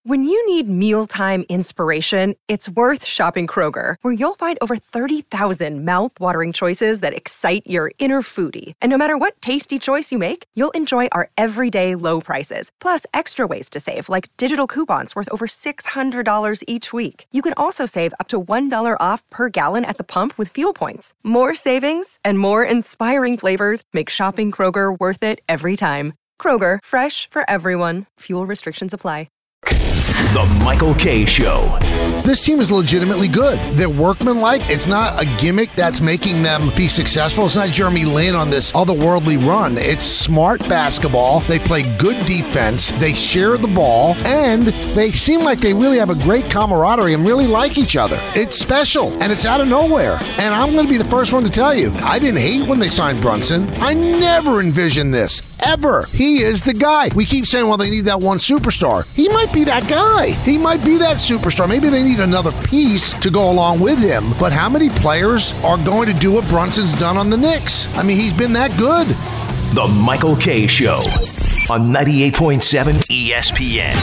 When you need mealtime inspiration, it's worth shopping Kroger, where you'll find over 30,000 mouth-watering choices that excite your inner foodie. And no matter what tasty choice you make, you'll enjoy our everyday low prices, plus extra ways to save, like digital coupons worth over $600 each week. You can also save up to $1 off per gallon at the pump with fuel points. More savings and more inspiring flavors make shopping Kroger worth it every time. Kroger, fresh for everyone. Fuel restrictions apply. The Michael Kay Show. This team is legitimately good. They're workmanlike. It's not a gimmick that's making them be successful. It's not Jeremy Lin on this otherworldly run. It's smart basketball. They play good defense. They share the ball. And they seem like they really have a great camaraderie and really like each other. It's special. And it's out of nowhere. And I'm going to be the first one to tell you, I didn't hate when they signed Brunson. I never envisioned this. Ever. He is the guy. We keep saying, well, they need that one superstar. He might be that guy. He might be that superstar. Maybe they need another piece to go along with him. But how many players are going to do what Brunson's done on the Knicks? I mean, he's been that good. The Michael Kay Show on 98.7 ESPN.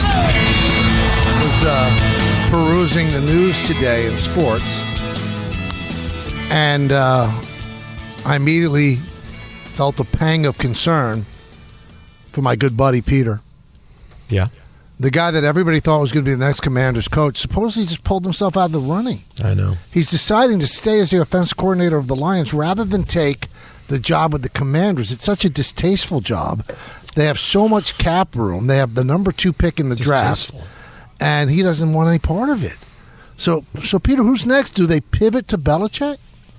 I was perusing the news today in sports, and I immediately felt a pang of concern for my good buddy Peter. Yeah. The guy that everybody thought was going to be the next Commanders coach, supposedly just pulled himself out of the running. I know. He's deciding to stay as the offensive coordinator of the Lions rather than take the job with the Commanders. It's such a distasteful job. They have so much cap room. They have the number 2 pick in the draft, and he doesn't want any part of it. So Peter, who's next? Do they pivot to Belichick?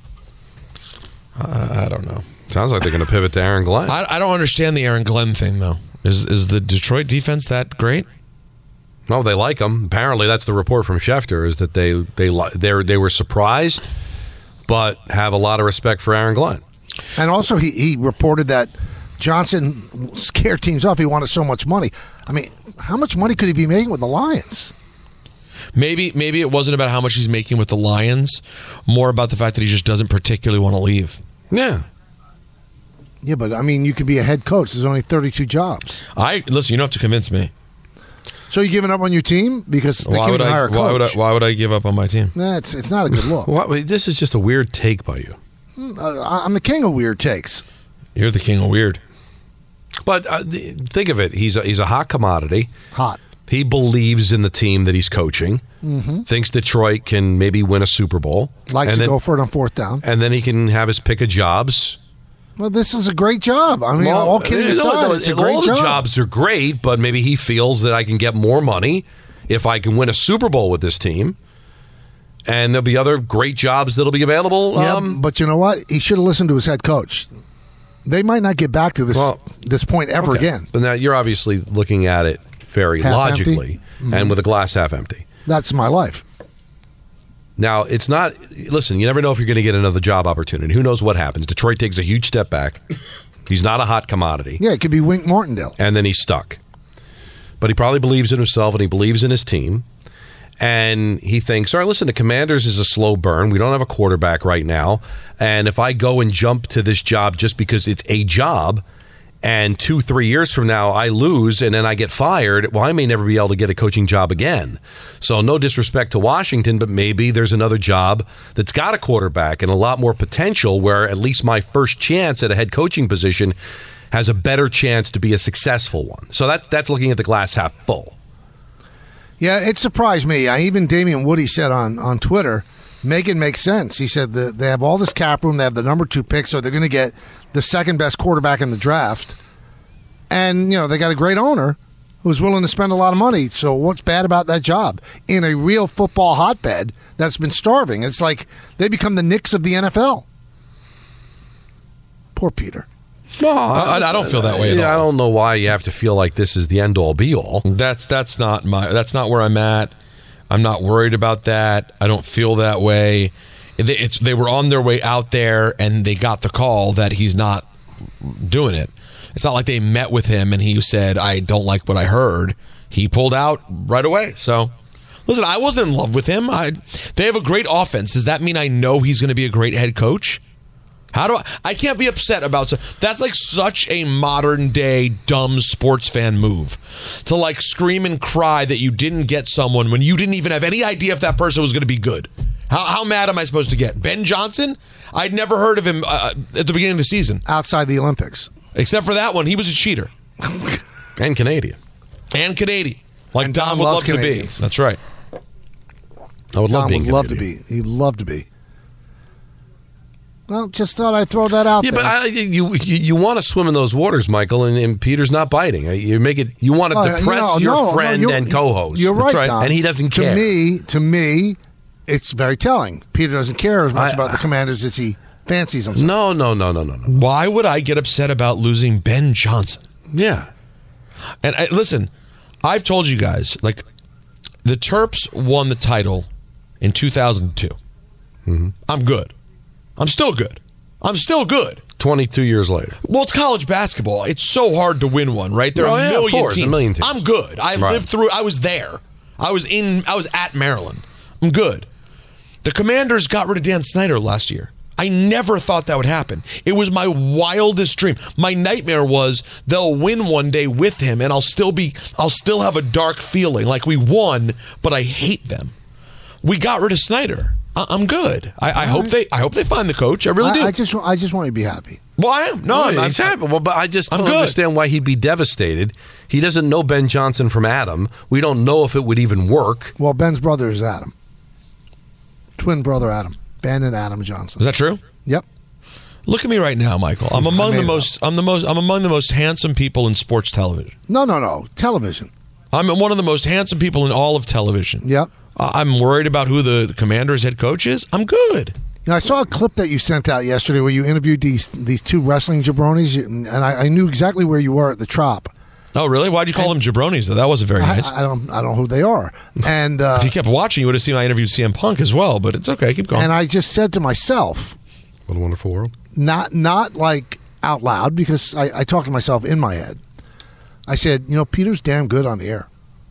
I don't know. Sounds like they're going to pivot to Aaron Glenn. I don't understand the Aaron Glenn thing, though. Is the Detroit defense that great? No, they like him. Apparently, that's the report from Schefter, is that they were surprised, but have a lot of respect for Aaron Glenn. And also, he reported that Johnson scared teams off. He wanted so much money. I mean, how much money could he be making with the Lions? Maybe it wasn't about how much he's making with the Lions, more about the fact that he just doesn't particularly want to leave. Yeah. Yeah, but I mean, you could be a head coach. There's only 32 jobs. Listen, you don't have to convince me. So you giving up on your team because they can't even hire a coach? Why would I give up on my team? Nah, it's not a good look. This is just a weird take by you. I'm the king of weird takes. You're the king of weird. But think of it. He's a hot commodity. Hot. He believes in the team that he's coaching. Mm-hmm. Thinks Detroit can maybe win a Super Bowl. Likes to go for it on 4th down. And then he can have his pick of jobs. Well, this is a great job. I mean, all kidding aside, it's a great job. All the jobs are great, but maybe he feels that I can get more money if I can win a Super Bowl with this team. And there'll be other great jobs that'll be available. Yeah, but you know what? He should have listened to his head coach. They might not get back to this point ever again. But now you're obviously looking at it very half logically and with a glass half empty. That's my life. Now, it's not... Listen, you never know if you're going to get another job opportunity. Who knows what happens? Detroit takes a huge step back. He's not a hot commodity. Yeah, it could be Wink Martindale. And then he's stuck. But he probably believes in himself and he believes in his team. And he thinks, all right, listen, the Commanders is a slow burn. We don't have a quarterback right now. And if I go and jump to this job just because it's a job, and 2-3 years from now I lose and then I get fired, well, I may never be able to get a coaching job again. So no disrespect to Washington, but maybe there's another job that's got a quarterback and a lot more potential where at least my first chance at a head coaching position has a better chance to be a successful one. So that's looking at the glass half full. Yeah, it surprised me. Even Damian Woody said on Twitter, make it make sense. He said that they have all this cap room. They have the number 2 pick, so they're going to get the second best quarterback in the draft. And, they got a great owner who's willing to spend a lot of money. So what's bad about that job? In a real football hotbed that's been starving. It's like they become the Knicks of the NFL. Poor Peter. No, I don't feel that way at all. I don't know why you have to feel like this is the end-all, be-all. That's not where I'm at. I'm not worried about that. I don't feel that way. They were on their way out there, and they got the call that he's not doing it. It's not like they met with him, and he said, I don't like what I heard. He pulled out right away. So, listen, I wasn't in love with him. They have a great offense. Does that mean I know he's going to be a great head coach? How do I can't be upset about that's like such a modern day dumb sports fan move to like scream and cry that you didn't get someone when you didn't even have any idea if that person was going to be good. How mad am I supposed to get? Ben Johnson? I'd never heard of him at the beginning of the season. Outside the Olympics. Except for that one. He was a cheater. And Canadian. Like And Don would love to be. That's right. I would love being love to be. He'd love to be. Well, just thought I'd throw that out there. Yeah, but you want to swim in those waters, Michael, and Peter's not biting. You want to depress your friend and co-host. You're right, Don. And he doesn't care. To me, it's very telling. Peter doesn't care as much about the Commanders as he fancies himself. No. Why would I get upset about losing Ben Johnson? Yeah. And listen, I've told you guys, like, the Terps won the title in 2002. Mm-hmm. I'm good. I'm still good. 22 years later. Well, it's college basketball. It's so hard to win one, right? There are a million teams. I'm good. I lived through it. I was there. I was at Maryland. I'm good. The Commanders got rid of Dan Snyder last year. I never thought that would happen. It was my wildest dream. My nightmare was they'll win one day with him, and I'll still have a dark feeling like we won, but I hate them. We got rid of Snyder. I'm good. I hope they find the coach. I really do. I just want you to be happy. Well, I am. No, I'm happy. Well, but I just don't understand why he'd be devastated. He doesn't know Ben Johnson from Adam. We don't know if it would even work. Well, Ben's brother is Adam. Twin brother Adam. Ben and Adam Johnson. Is that true? Yep. Look at me right now, Michael. I'm among the most handsome people in sports television. No. Television. I'm one of the most handsome people in all of television. Yep. I'm worried about who the Commanders' head coach is. I'm good. I saw a clip that you sent out yesterday where you interviewed these two wrestling jabronis, and I knew exactly where you were at the Trop. Oh, really? Why'd you call them jabronis, though? That wasn't very nice. I don't know who they are. And if you kept watching, you would have seen I interviewed CM Punk as well, but it's okay. Keep going. And I just said to myself, what a wonderful world. Not like out loud, because I talk to myself in my head. I said, Peter's damn good on the air.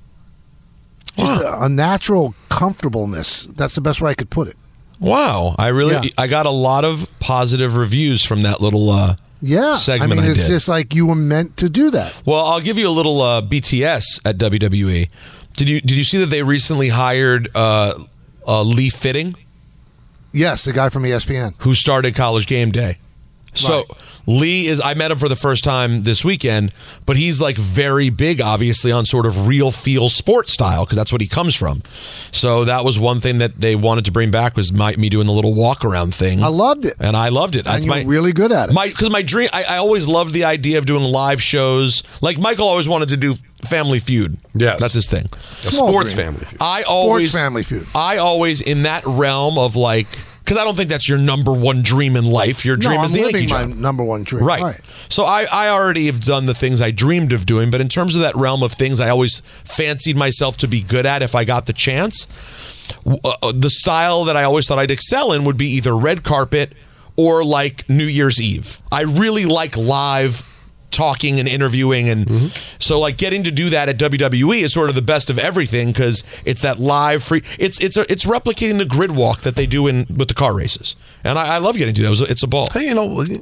Just a natural comfortableness. That's the best way I could put it. Wow. I got a lot of positive reviews from that little segment I did. It's just like you were meant to do that. Well, I'll give you a little BTS at WWE. Did you see that they recently hired Lee Fitting? Yes, the guy from ESPN. Who started College Game Day. So right. Lee I met him for the first time this weekend, but he's like very big, obviously, on sort of real feel sports style, because that's what he comes from. So that was one thing that they wanted to bring back, was me doing the little walk around thing. I loved it. And I loved it. And you're really good at it. Because my dream, I always loved the idea of doing live shows. Like Michael always wanted to do Family Feud. Yeah. That's his thing. Sports Family Feud. Sports Family Feud. I always, in that realm of like, because I don't think that's your number one dream in life. Your dream is the Yankee job. My number one dream. Right. So I already have done the things I dreamed of doing, but in terms of that realm of things I always fancied myself to be good at if I got the chance, the style that I always thought I'd excel in would be either red carpet or like New Year's Eve. I really like live talking and interviewing, and so like getting to do that at WWE is sort of the best of everything, because it's that live free. It's replicating the grid walk that they do with the car races, and I love getting to that. It's a ball. Hey,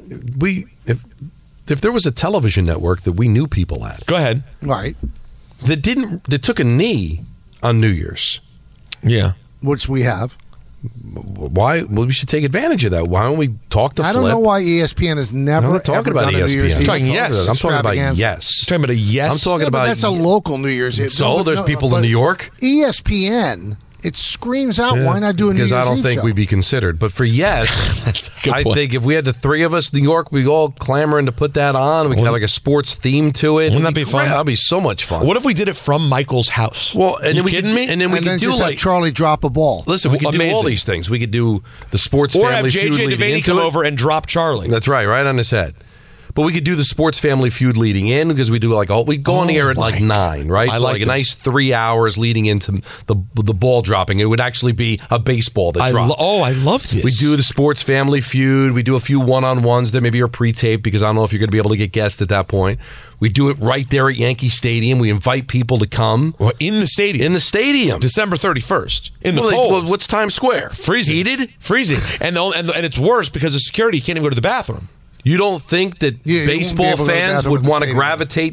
if there was a television network that we knew people at, go ahead, right, that took a knee on New Year's, which we have. Why? Well, we should take advantage of that. Why don't we talk to Flip? I don't know why ESPN has never. I'm not talking about ESPN. I'm talking Yes. I'm talking about Yes. Talking about a Yes. I'm talking about that's a local New Year's Eve. So there's people in New York. ESPN. It screams out, why not do a New Year's Eve Because I don't think show? we'd be considered. But for Yes, that's a good point. I think if we had the three of us in New York, we'd all clamoring to put that on. We could have like a sports theme to it. Wouldn't that be fun? That'd be so much fun. What if we did it from Michael's house? Well, and you then kidding me? And then we could do just like have Charlie drop a ball. Listen, we could do all these things. We could do the sports or family have JJ feud Devaney come over and drop Charlie. That's right on his head. But we could do the Sports Family Feud leading in because we do we go on the air at 9, right? I so like a nice 3 hours leading into the ball dropping. It would actually be a baseball that dropped. I love this. We do the Sports Family Feud. We do a few one-on-ones that maybe are pre-taped because I don't know if you're going to be able to get guests at that point. We do it right there at Yankee Stadium. We invite people to come. Well, in the stadium. In the stadium. December 31st. In the cold. What's Times Square? Freezing. Heated? Freezing. And it's worse because the security can't even go to the bathroom. You don't think that baseball fans would want to gravitate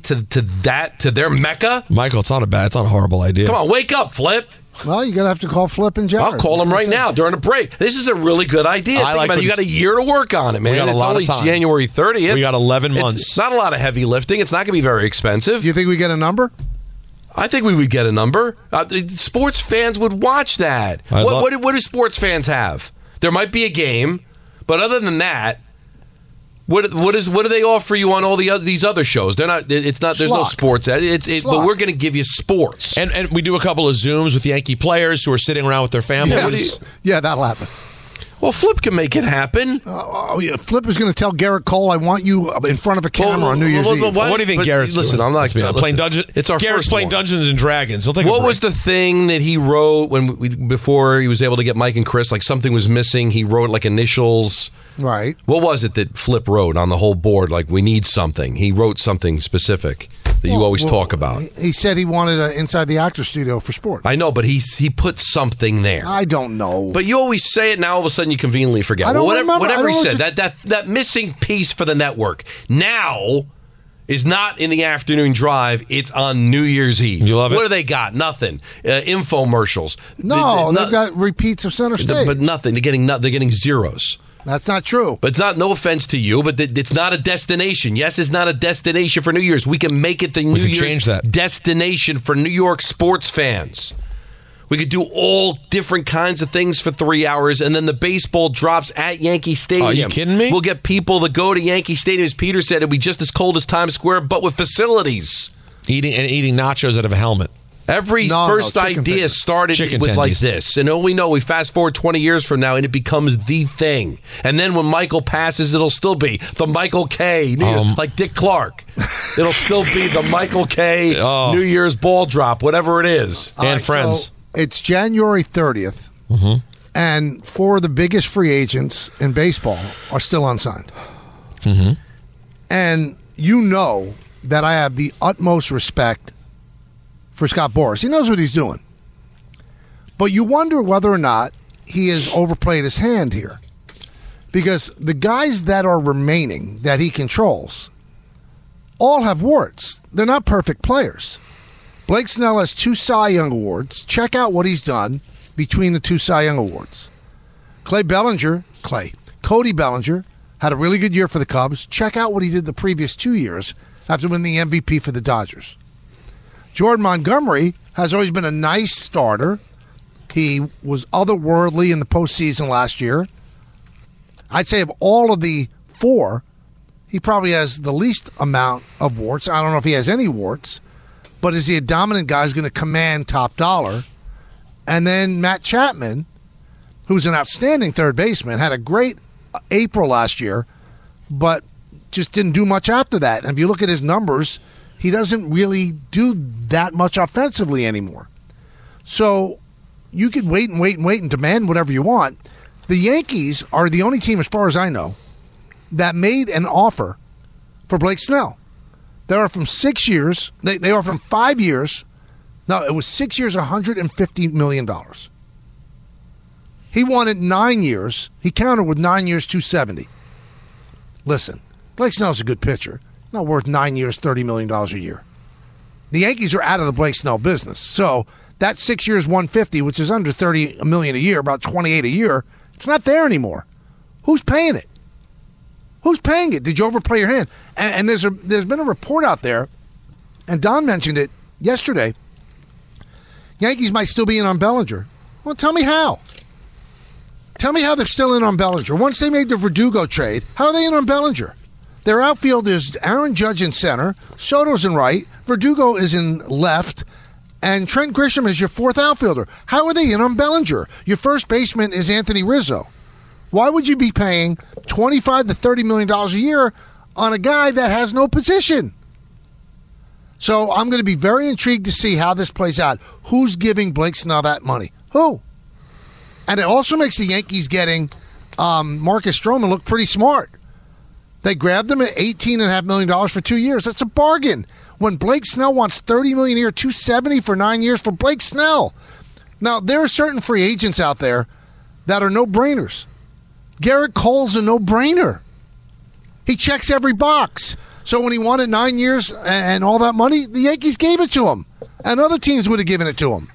to their mecca? Michael, it's not a horrible idea. Come on, wake up, Flip. Well, you're going to have to call Flip and Jared. I'll call them right now during a break. This is a really good idea. You got a year to work on it, man. We got a lot of time. It's only January 30th. We got 11 months. It's not a lot of heavy lifting. It's not going to be very expensive. Do you think we get a number? I think we would get a number. Sports fans would watch that. What do sports fans have? There might be a game, but other than that, what do they offer you on all these other shows? They're not. It's not. There's no sports. But we're going to give you sports. And we do a couple of Zooms with Yankee players who are sitting around with their families. Yeah, that'll happen. Well, Flip can make it happen. Yeah, Flip is going to tell Garrett Cole, "I want you in front of a camera on New Year's Eve." What do you think Garrett's doing? Listen, I'm not playing Dungeons. It's our Garrett's first playing one. Dungeons and Dragons. He'll take What was the thing that he wrote before he was able to get Mike and Chris? Like something was missing. He wrote like initials. Right. What was it that Flip wrote on the whole board? Like, we need something. He wrote something specific that you always talk about. He said he wanted Inside the Actor Studio for sports. I know, but he put something there. I don't know. But you always say it, now all of a sudden you conveniently forget. I don't remember. Whatever he said, that missing piece for the network now is not in the afternoon drive. It's on New Year's Eve. You love it? What do they got? Nothing. Infomercials. No, they've got repeats of Center Stage. But nothing. They're getting zeros. That's not true. But it's not, no offense to you, but it's not a destination. Yes, it's not a destination for New Year's. We can make it the New Year's destination for New York sports fans. We could do all different kinds of things for 3 hours, and then the baseball drops at Yankee Stadium. Are you kidding me? We'll get people to go to Yankee Stadium. As Peter said, it'll be just as cold as Times Square, but with facilities. Eating nachos out of a helmet. Every first idea started with like this. And we know we fast forward 20 years from now and it becomes the thing. And then when Michael passes, it'll still be the Michael K. New Year's, like Dick Clark. It'll still be the Michael K. New Year's ball drop, whatever it is. And friends. So it's January 30th. Mm-hmm. And 4 of the biggest free agents in baseball are still unsigned. Mm-hmm. And you know that I have the utmost respect for Scott Boras. He knows what he's doing. But you wonder whether or not he has overplayed his hand here. Because the guys that are remaining that he controls all have warts. They're not perfect players. Blake Snell has 2 Cy Young Awards. Check out what he's done between the 2 Cy Young Awards. Cody Bellinger had a really good year for the Cubs. Check out what he did the previous 2 years after winning the MVP for the Dodgers. Jordan Montgomery has always been a nice starter. He was otherworldly in the postseason last year. I'd say of all of the 4, he probably has the least amount of warts. I don't know if he has any warts, but is he a dominant guy who's going to command top dollar? And then Matt Chapman, who's an outstanding third baseman, had a great April last year, but just didn't do much after that. And if you look at his numbers, he doesn't really do that much offensively anymore. So you could wait and demand whatever you want. The Yankees are the only team, as far as I know, that made an offer for Blake Snell. They are from 6 years. They are from 5 years. No, it was 6 years, $150 million. He wanted 9 years. He countered with 9 years, $270. Listen, Blake Snell's a good pitcher. Not worth 9 years, $30 million a year. The Yankees are out of the Blake Snell business. So that 6 years, $150, which is under $30 million a year, about $28 a year, it's not there anymore. Who's paying it? Who's paying it? Did you overplay your hand? And there's been a report out there, and Don mentioned it yesterday. Yankees might still be in on Bellinger. Well, tell me how. Tell me how they're still in on Bellinger. Once they made the Verdugo trade, how are they in on Bellinger? Their outfield is Aaron Judge in center, Soto's in right, Verdugo is in left, and Trent Grisham is your 4th outfielder. How are they in on Bellinger? Your first baseman is Anthony Rizzo. Why would you be paying $25 to $30 million a year on a guy that has no position. So I'm going to be very intrigued to see how this plays out. Who's giving Blake Snell that money? Who? And it also makes the Yankees getting Marcus Stroman look pretty smart. They grabbed him at $18.5 million for 2 years. That's a bargain. When Blake Snell wants $30 million a year, $270 for 9 years for Blake Snell. Now, there are certain free agents out there that are no-brainers. Garrett Cole's a no-brainer. He checks every box. So when he wanted 9 years and all that money, the Yankees gave it to him. And other teams would have given it to him.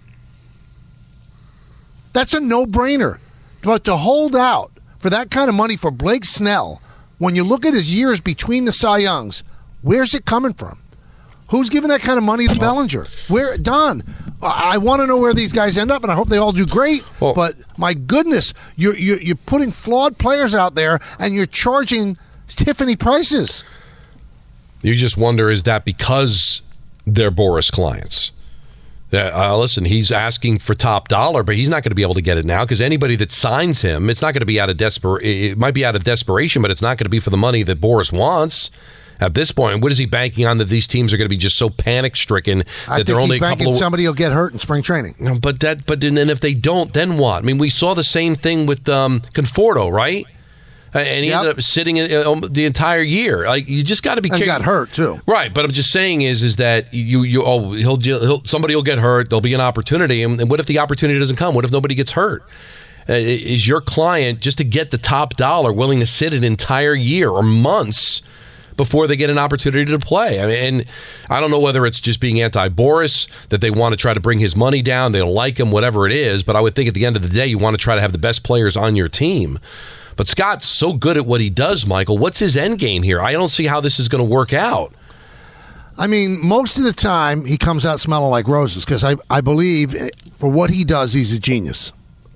That's a no-brainer. But to hold out for that kind of money for Blake Snell, when you look at his years between the Cy Youngs, where's it coming from? Who's giving that kind of money to Bellinger? Where, Don? I want to know where these guys end up, and I hope they all do great. Well, but my goodness, you're putting flawed players out there, and you're charging Tiffany prices. You just wonder, is that because they're Boris clients? Listen, he's asking for top dollar, but he's not going to be able to get it now because anybody that signs him, it's not going to be out of it might be out of desperation, but it's not going to be for the money that Boris wants. At this point, what is he banking on that these teams are going to be just so panic-stricken that they're only a couple of... somebody will get hurt in spring training. No, but then if they don't, then what? I mean, we saw the same thing with Conforto, right? And he ended up sitting the entire year. Like, you just got to be careful. And got hurt too, right? But I'm just saying is that somebody will get hurt. There'll be an opportunity, and what if the opportunity doesn't come? What if nobody gets hurt? Is your client, just to get the top dollar, willing to sit an entire year or months before they get an opportunity to play? I mean, and I don't know whether it's just being anti-Boris, that they want to try to bring his money down, they don't like him, whatever it is. But I would think at the end of the day, you want to try to have the best players on your team. But Scott's so good at what he does, Michael. What's his end game here? I don't see how this is going to work out. I mean, most of the time, he comes out smelling like roses because I believe for what he does, he's a genius.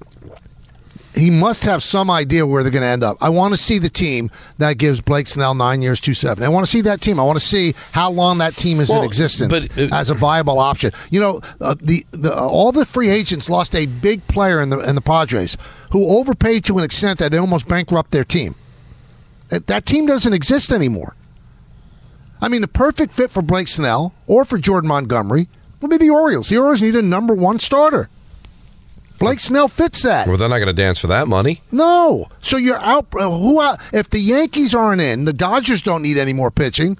He must have some idea where they're going to end up. I want to see the team that gives Blake Snell 9 years, $270. I want to see that team. I want to see how long that team is in existence as a viable option. You know, all the free agents lost a big player in the Padres who overpaid to an extent that they almost bankrupt their team. That team doesn't exist anymore. I mean, the perfect fit for Blake Snell or for Jordan Montgomery would be the Orioles. The Orioles need a number one starter. Blake Snell fits that. Well, they're not going to dance for that money. No. So you're out. If the Yankees aren't in, the Dodgers don't need any more pitching.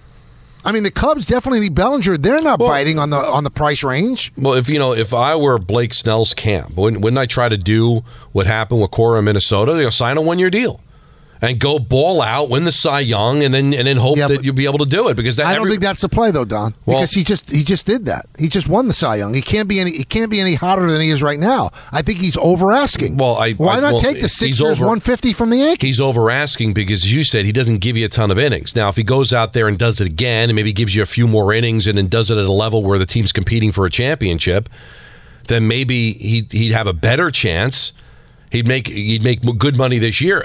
I mean, the Cubs definitely need Bellinger. They're not biting on the price range. Well, if I were Blake Snell's camp, wouldn't I try to do what happened with Cora in Minnesota? Sign a 1-year deal and go ball out, win the Cy Young, and then hope that you'll be able to do it. Because I don't think that's the play, though, Don. Because he just did that. He just won the Cy Young. He can't be any hotter than he is right now. I think he's over asking. Well, why not take the 6 years, $150 from the Yankees? He's over asking because, as you said, he doesn't give you a ton of innings. Now, if he goes out there and does it again, and maybe gives you a few more innings, and then does it at a level where the team's competing for a championship, then maybe he'd have a better chance. He'd make good money this year.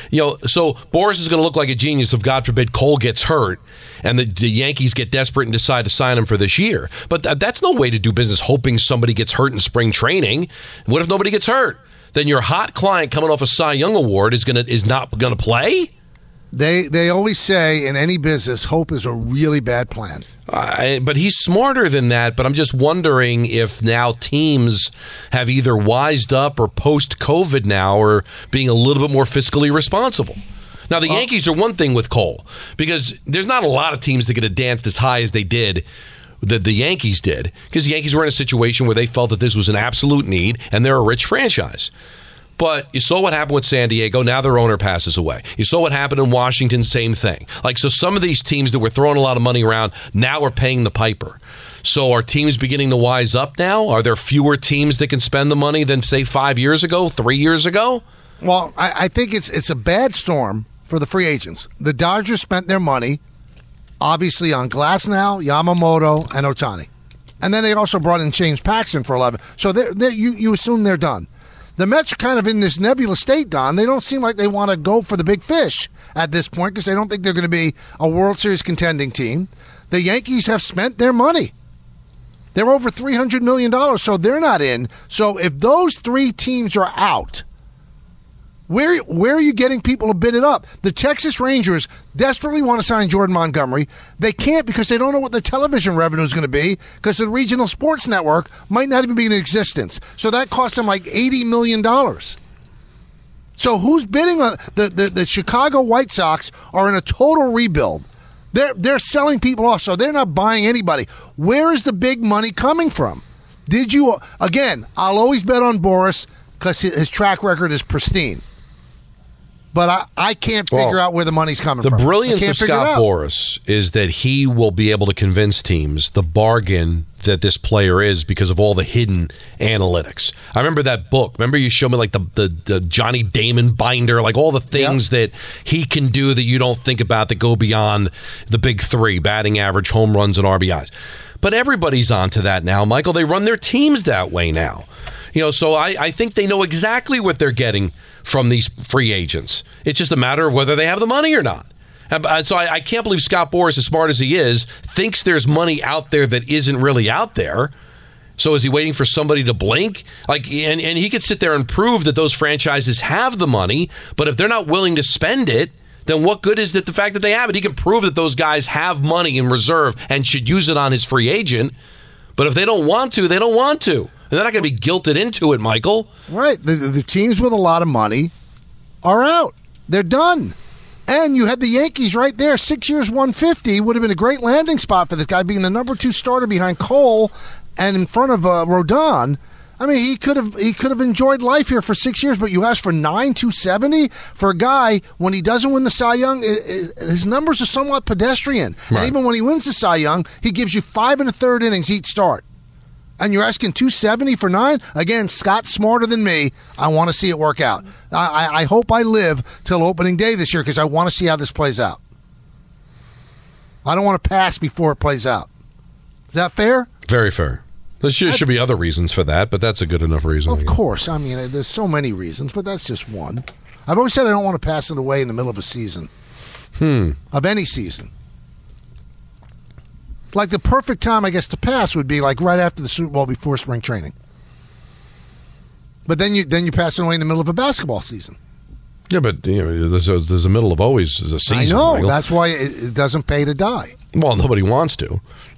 So Boris is going to look like a genius if, God forbid, Cole gets hurt and the Yankees get desperate and decide to sign him for this year. But that's no way to do business, hoping somebody gets hurt in spring training. What if nobody gets hurt? Then your hot client coming off a Cy Young award is not going to play? They always say in any business, hope is a really bad plan. But he's smarter than that. But I'm just wondering if now teams have either wised up or post-COVID now are being a little bit more fiscally responsible. Now, the Yankees are one thing with Cole because there's not a lot of teams that get a dance as high as they did. That the Yankees did because the Yankees were in a situation where they felt that this was an absolute need and they're a rich franchise. But you saw what happened with San Diego. Now their owner passes away. You saw what happened in Washington. Same thing. So some of these teams that were throwing a lot of money around now are paying the piper. So are teams beginning to wise up now? Are there fewer teams that can spend the money than, say, 5 years ago, 3 years ago? Well, I think it's a bad storm for the free agents. The Dodgers spent their money, obviously, on Glasnow, Yamamoto, and Ohtani. And then they also brought in James Paxton for 11. So you assume they're done. The Mets are kind of in this nebulous state, Don. They don't seem like they want to go for the big fish at this point because they don't think they're going to be a World Series contending team. The Yankees have spent their money. They're over $300 million, so they're not in. So if those three teams are out, Where are you getting people to bid it up? The Texas Rangers desperately want to sign Jordan Montgomery. They can't because they don't know what their television revenue is going to be because the regional sports network might not even be in existence. So that cost them like $80 million. So who's bidding on the Chicago White Sox are in a total rebuild. They're selling people off, so they're not buying anybody. Where is the big money coming from? Did you, again, I'll always bet on Boris because his track record is pristine. But I can't figure out where the money's coming from. The brilliance of Scott Boras is that he will be able to convince teams the bargain that this player is because of all the hidden analytics. I remember that book. Remember you showed me like the Johnny Damon binder, like all the things that he can do that you don't think about that go beyond the big three, batting average, home runs, and RBIs. But everybody's onto that now, Michael. They run their teams that way now. So I think they know exactly what they're getting from these free agents. It's just a matter of whether they have the money or not. So I can't believe Scott Boras, as smart as he is, thinks there's money out there that isn't really out there. So is he waiting for somebody to blink? And he could sit there and prove that those franchises have the money, but if they're not willing to spend it, then what good is it the fact that they have it? He can prove that those guys have money in reserve and should use it on his free agent. But if they don't want to, they don't want to. And they're not going to be guilted into it, Michael. Right. The teams with a lot of money are out. They're done. And you had the Yankees right there. 6 years, 150 would have been a great landing spot for this guy, being the number 2 starter behind Cole and in front of Rodon. I mean, he could have enjoyed life here for 6 years, but you asked for 270 for a guy when he doesn't win the Cy Young. His numbers are somewhat pedestrian, right. And even when he wins the Cy Young, he gives you 5 1/3 innings each start. And you're asking 270 for 9? Again, Scott's smarter than me. I want to see it work out. I hope I live till opening day this year because I want to see how this plays out. I don't want to pass before it plays out. Is that fair? Very fair. There should be other reasons for that, but that's a good enough reason. Of course. I mean, there's so many reasons, but that's just one. I've always said I don't want to pass it away in the middle of a season. Of any season. Like the perfect time, I guess, to pass would be like right after the Super Bowl before spring training. But then you pass it away in the middle of a basketball season. Yeah, but there's a middle of always a season. I know. Michael. That's why it doesn't pay to die. Well, nobody wants to.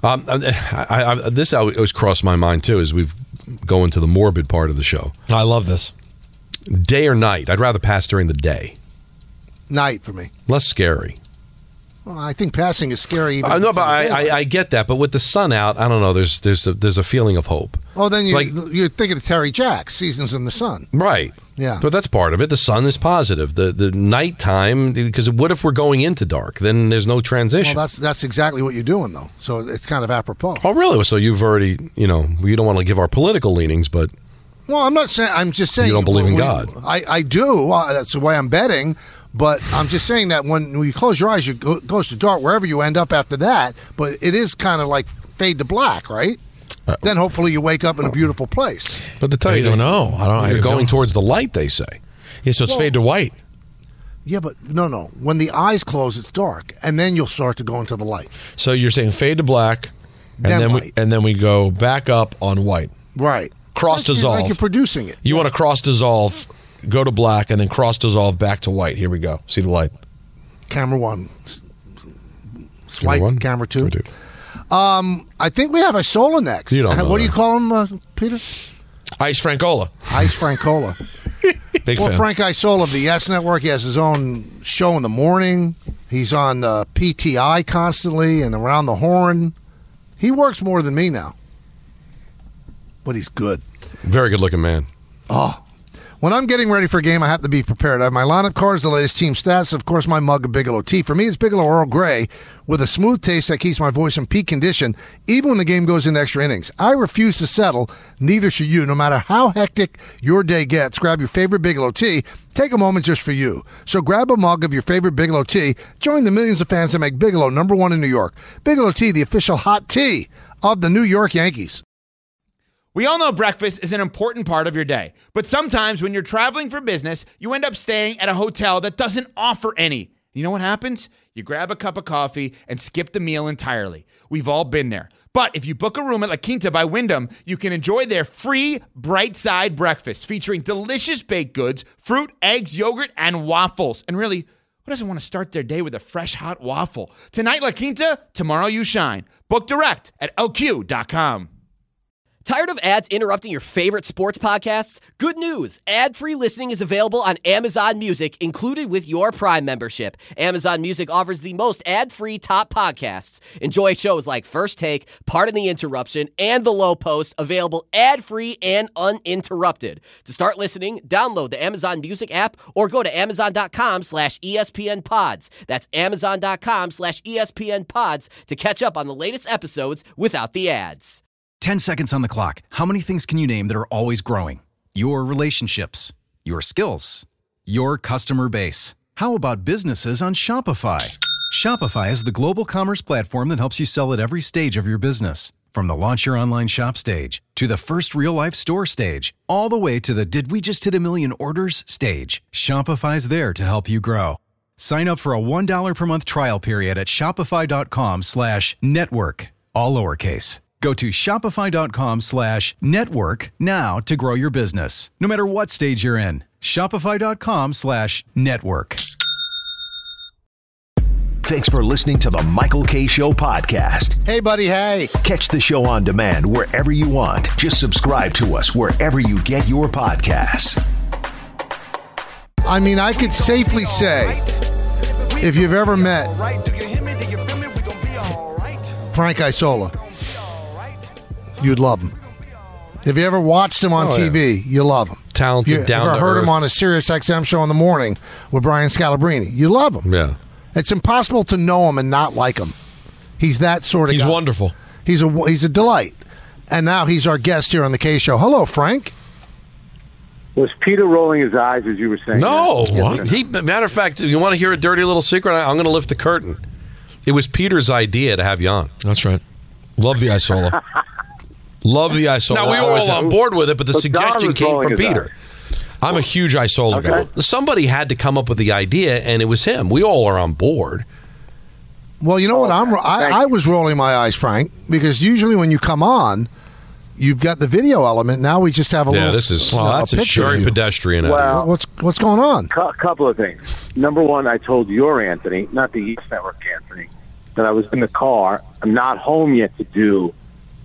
This always crossed my mind, too, as we go into the morbid part of the show. I love this. Day or night? I'd rather pass during the day. Night for me. Less scary. Well, I think passing is scary. Even No, but I get that. But with the sun out, I don't know. There's a feeling of hope. Oh, then you're thinking of Terry Jacks, Seasons in the Sun. Right. Yeah. But that's part of it. The sun is positive. The nighttime, because what if we're going into dark? Then there's no transition. Well, that's exactly what you're doing, though. So it's kind of apropos. Oh, really? So you've already, we don't want to give our political leanings, but... Well, I'm not saying... I'm just saying... You don't believe in God. I do. That's the way I'm betting. But I'm just saying that when you close your eyes, it goes to dark wherever you end up after that. But it is kind of like fade to black, right? Then hopefully you wake up in a beautiful place. But to tell I you, don't know. You're going towards the light, they say. Yeah, so it's fade to white. Yeah, but no. When the eyes close, it's dark, and then you'll start to go into the light. So you're saying fade to black, and then we go back up on white. Right. Cross dissolve. Like you're producing it. You want to cross dissolve, go to black, and then cross dissolve back to white. Here we go. See the light. Camera 1. Swipe. Camera 2. I think we have Isola next. You don't know what do you call him, Peter? Ice Francola. Ice Francola. Big fan. Frank Isola of the Yes Network. He has his own show in the morning. He's on PTI constantly and Around the Horn. He works more than me now. But he's good. Very good-looking man. Oh. When I'm getting ready for a game, I have to be prepared. I have my lineup cards, the latest team stats, of course, my mug of Bigelow tea. For me, it's Bigelow Earl Grey with a smooth taste that keeps my voice in peak condition, even when the game goes into extra innings. I refuse to settle. Neither should you. No matter how hectic your day gets, grab your favorite Bigelow tea. Take a moment just for you. So grab a mug of your favorite Bigelow tea. Join the millions of fans that make Bigelow #1 in New York. Bigelow tea, the official hot tea of the New York Yankees. We all know breakfast is an important part of your day, but sometimes when you're traveling for business, you end up staying at a hotel that doesn't offer any. You know what happens? You grab a cup of coffee and skip the meal entirely. We've all been there. But if you book a room at La Quinta by Wyndham, you can enjoy their free Bright Side breakfast featuring delicious baked goods, fruit, eggs, yogurt, and waffles. And really, who doesn't want to start their day with a fresh, hot waffle? Tonight, La Quinta, tomorrow you shine. Book direct at LQ.com. Tired of ads interrupting your favorite sports podcasts? Good news! Ad-free listening is available on Amazon Music, included with your Prime membership. Amazon Music offers the most ad-free top podcasts. Enjoy shows like First Take, Pardon the Interruption, and The Low Post, available ad-free and uninterrupted. To start listening, download the Amazon Music app or go to amazon.com/ESPN Pods. That's amazon.com/ESPN Pods to catch up on the latest episodes without the ads. 10 seconds on the clock. How many things can you name that are always growing? Your relationships, your skills, your customer base. How about businesses on Shopify? Shopify is the global commerce platform that helps you sell at every stage of your business. From the launch your online shop stage to the first real-life store stage, all the way to the did we just hit a million orders stage. Shopify's there to help you grow. Sign up for a $1 per month trial period at shopify.com/network, all lowercase. Go to shopify.com/network now to grow your business, no matter what stage you're in. Shopify.com/network. Thanks for listening to the Michael Kay Show podcast. Hey, buddy, hey. Catch the show on demand wherever you want. Just subscribe to us wherever you get your podcasts. I mean, I could safely say, if you've ever met Frank Isola, you'd love him. If you ever watched him on TV, you love him. Talented, down to earth. If you ever heard him on a Sirius XM show in the morning with Brian Scalabrine, you love him. Yeah. It's impossible to know him and not like him. He's that sort of guy. He's wonderful. He's a delight. And now he's our guest here on the K Show. Hello, Frank. Was Peter rolling his eyes as you were saying No. that? Matter of fact, you want to hear a dirty little secret? I'm going to lift the curtain. It was Peter's idea to have you on. That's right. Love the Isola. Love the Isola. Now, we were all on board with it, but the suggestion came from Peter. I'm a huge Isola guy. Somebody had to come up with the idea, and it was him. We all are on board. Well, you know what? I was rolling my eyes, Frank, because usually when you come on, you've got the video element. Now we just have a little. This is that's a very pedestrian. Well, what's going on? Couple of things. Number one, I told your Anthony, not the East Network Anthony, that I was in the car. I'm not home yet to do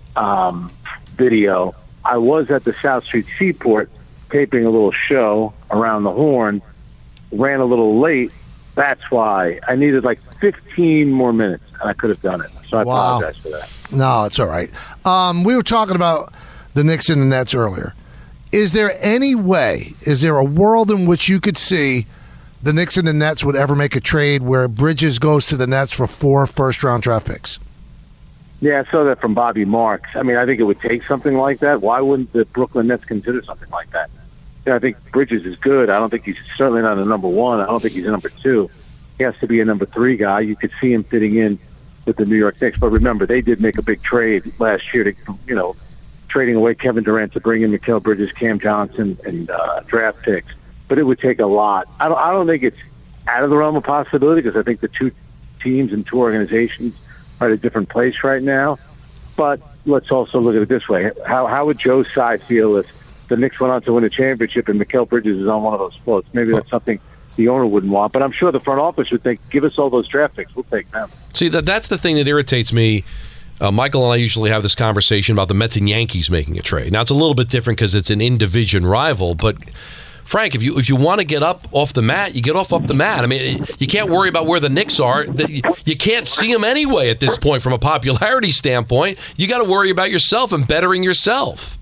video. I was at the South Street Seaport taping a little show around the Horn. Ran a little late. That's why I needed like 15 more minutes, and I could have done it. So I apologize for that. No, it's all right. We were talking about the Knicks and the Nets earlier. Is there any way, is there a world in which you could see the Knicks and the Nets would ever make a trade where Bridges goes to the Nets for 4 first-round draft picks? Yeah, I saw that from Bobby Marks. I mean, I think it would take something like that. Why wouldn't the Brooklyn Nets consider something like that? I think Bridges is good. I don't think he's certainly not a number 1. I don't think he's a number 2. He has to be a number 3 guy. You could see him fitting in with the New York Knicks. But remember, they did make a big trade last year to, trading away Kevin Durant to bring in Mikal Bridges, Cam Johnson, and draft picks. But it would take a lot. I don't think it's out of the realm of possibility because I think the two teams and 2 organizations are at a different place right now. But let's also look at it this way. How would Joe Tsai feel if the Knicks went on to win a championship and Mikal Bridges is on one of those floats? Maybe that's something the owner wouldn't want. But I'm sure the front office would think, give us all those draft picks. We'll take them. See, that's the thing that irritates me. Michael and I usually have this conversation about the Mets and Yankees making a trade. Now, it's a little bit different because it's an in-division rival, but Frank, if you want to get up off the mat, you get up the mat. I mean, you can't worry about where the Knicks are. You can't see them anyway at this point from a popularity standpoint. You got to worry about yourself and bettering yourself.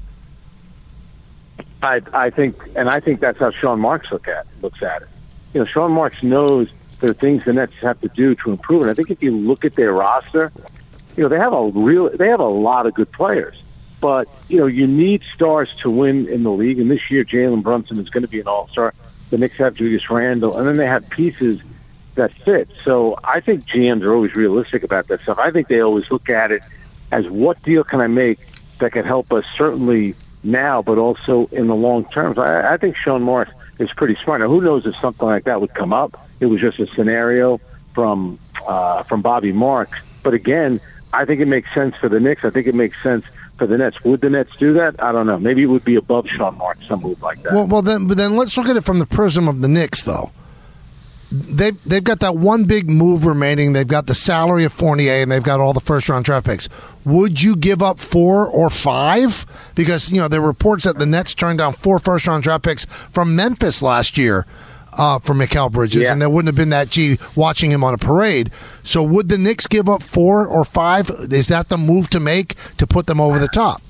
I think that's how Sean Marks looks at it. Sean Marks knows there are things the Nets have to do to improve. And I think if you look at their roster, they have a lot of good players. But, you need stars to win in the league. And this year, Jalen Brunson is going to be an all-star. The Knicks have Julius Randle. And then they have pieces that fit. So I think GMs are always realistic about that stuff. I think they always look at it as what deal can I make that can help us certainly now, but also in the long term. So I think Sean Marks is pretty smart. Now, who knows if something like that would come up? It was just a scenario from Bobby Marks. But again, I think it makes sense for the Knicks. I think it makes sense for the Nets. Would the Nets do that? I don't know. Maybe it would be above Sean Marks, some move like that. Well, then let's look at it from the prism of the Knicks, though. They've got that one big move remaining. They've got the salary of Fournier, and they've got all the first-round draft picks. Would you give up 4 or 5? Because, there are reports that the Nets turned down 4 first-round draft picks from Memphis last year for Mikal Bridges, and there wouldn't have been that watching him on a parade. So would the Knicks give up 4 or 5? Is that the move to make to put them over the top?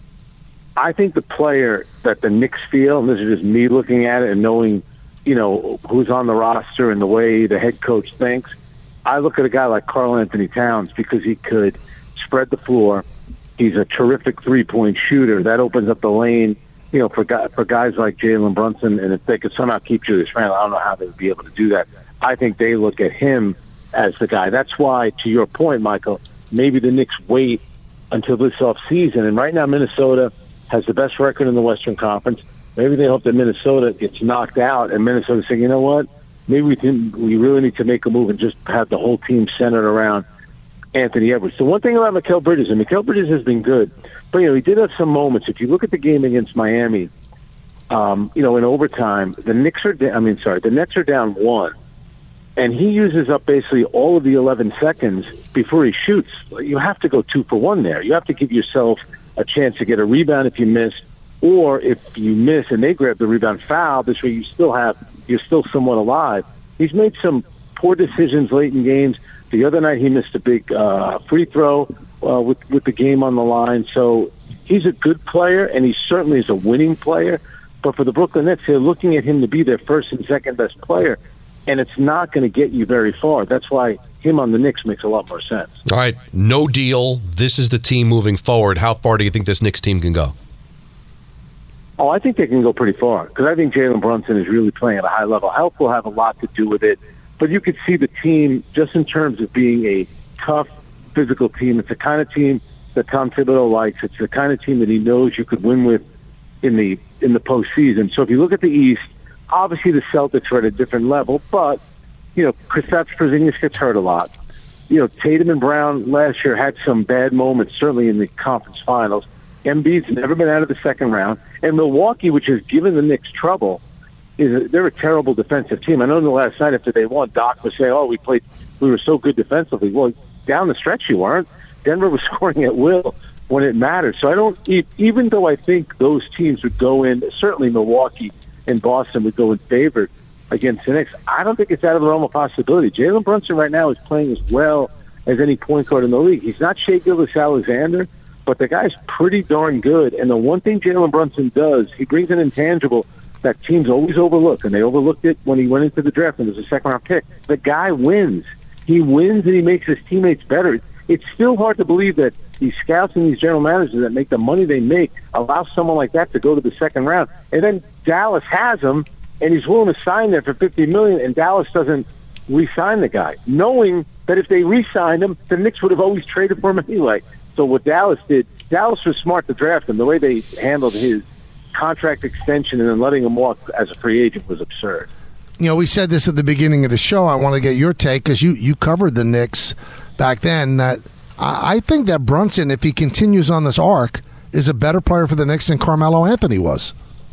I think the player that the Knicks feel, and this is just me looking at it and knowing who's on the roster and the way the head coach thinks. I look at a guy like Karl Anthony Towns because he could spread the floor. He's a terrific three-point shooter. That opens up the lane, for guys like Jalen Brunson. And if they could somehow keep Julius Randle, I don't know how they would be able to do that. I think they look at him as the guy. That's why, to your point, Michael, maybe the Knicks wait until this offseason. And right now, Minnesota has the best record in the Western Conference. Maybe they hope that Minnesota gets knocked out, and Minnesota saying, you know what, maybe we really need to make a move and just have the whole team centered around Anthony Edwards. The one thing about Mikal Bridges, and Mikal Bridges has been good, but he did have some moments. If you look at the game against Miami, in overtime, the Nets are down 1, and he uses up basically all of the 11 seconds before he shoots. You have to go 2 for 1 there. You have to give yourself a chance to get a rebound if you miss. Or if you miss and they grab the rebound, foul, this way you're still somewhat alive. He's made some poor decisions late in games. The other night he missed a big free throw with the game on the line. So he's a good player, and he certainly is a winning player. But for the Brooklyn Nets, they're looking at him to be their first and second best player, and it's not going to get you very far. That's why him on the Knicks makes a lot more sense. All right, no deal. This is the team moving forward. How far do you think this Knicks team can go? Oh, I think they can go pretty far because I think Jalen Brunson is really playing at a high level. Health will have a lot to do with it, but you could see the team just in terms of being a tough, physical team. It's the kind of team that Tom Thibodeau likes. It's the kind of team that he knows you could win with in the postseason. So if you look at the East, obviously the Celtics are at a different level, but Kristaps Porzingis gets hurt a lot. Tatum and Brown last year had some bad moments, certainly in the conference finals. Embiid's never been out of the second round. And Milwaukee, which has given the Knicks trouble, they're a terrible defensive team. I know in the last night after they won, Doc was saying, we were so good defensively. Well, down the stretch you weren't. Denver was scoring at will when it mattered. So even though I think those teams would go in, certainly Milwaukee and Boston would go in favored against the Knicks, I don't think it's out of the realm of possibility. Jalen Brunson right now is playing as well as any point guard in the league. He's not Shai Gilgeous-Alexander, but the guy's pretty darn good. And the one thing Jalen Brunson does, he brings an intangible that teams always overlook, and they overlooked it when he went into the draft and was a second-round pick. The guy wins. He wins, and he makes his teammates better. It's still hard to believe that these scouts and these general managers that make the money they make allow someone like that to go to the second round. And then Dallas has him, and he's willing to sign there for $50 million, and Dallas doesn't re-sign the guy, knowing that if they re-signed him, the Knicks would have always traded for him anyway. So what Dallas did, Dallas was smart to draft him. The way they handled his contract extension and then letting him walk as a free agent was absurd. We said this at the beginning of the show. I want to get your take because you covered the Knicks back then. That I think that Brunson, if he continues on this arc, is a better player for the Knicks than Carmelo Anthony was.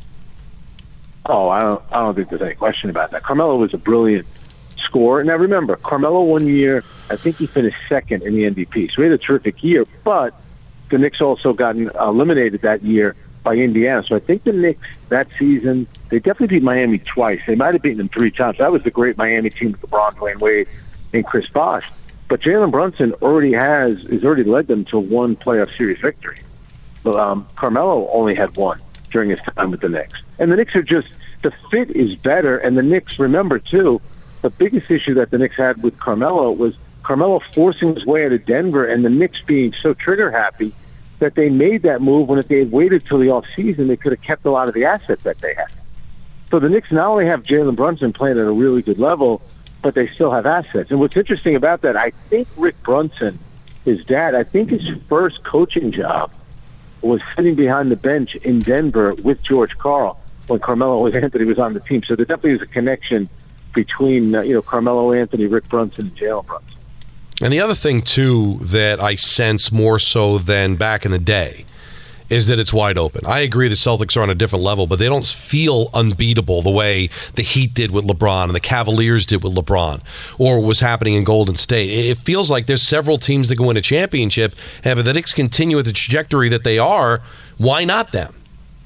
Oh, I don't think there's any question about that. Carmelo was a brilliant scorer. Now remember, Carmelo 1 year, I think he finished second in the MVP. So he had a terrific year, but the Knicks also got eliminated that year by Indiana. So I think the Knicks that season, they definitely beat Miami twice. They might have beaten them 3 times. That was the great Miami team with LeBron, Dwayne Wade, and Chris Bosh. But Jalen Brunson has already led them to 1 playoff series victory. Carmelo only had 1 during his time with the Knicks. And the Knicks are just, the fit is better. And the Knicks, remember too, the biggest issue that the Knicks had with Carmelo was Carmelo forcing his way out of Denver and the Knicks being so trigger happy that they made that move when if they had waited till the offseason, they could have kept a lot of the assets that they had. So the Knicks not only have Jalen Brunson playing at a really good level, but they still have assets. And what's interesting about that, I think Rick Brunson, his dad, I think his first coaching job was sitting behind the bench in Denver with George Karl when Carmelo Anthony was on the team. So there definitely is a connection between Carmelo Anthony, Rick Brunson, and Jalen Brunson. And the other thing, too, that I sense more so than back in the day is that it's wide open. I agree the Celtics are on a different level, but they don't feel unbeatable the way the Heat did with LeBron and the Cavaliers did with LeBron or was happening in Golden State. It feels like there's several teams that can win a championship, and if the Knicks continue with the trajectory that they are, why not them?